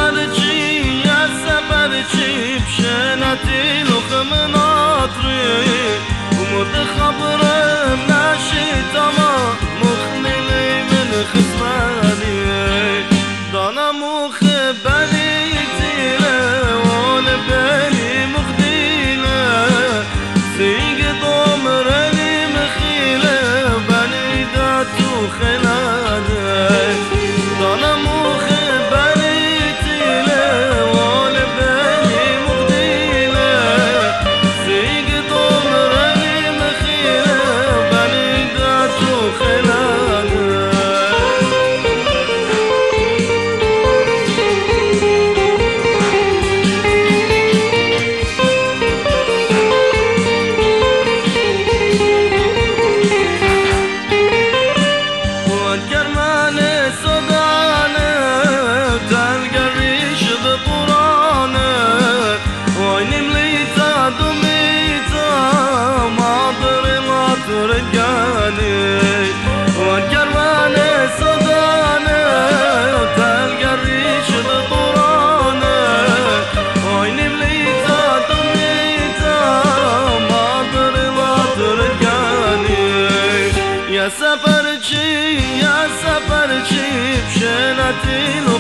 سفرچی بشنتی لخم ناطری ومد خبرم نشی تمام مخللی من خسمانی دانا مخبني تيله وانا بالي مخديله سيق ضمرني مخيله بني داتو خلاده دانا مخبني تيله وانا بالي مخديله سيق ضمرني مخيله بني داتو خلاده رجاني والكروان صداني وتلقى الريش بطراني وعيني مليتا دميتا ماضر رجاني يا سفرجي بشنتي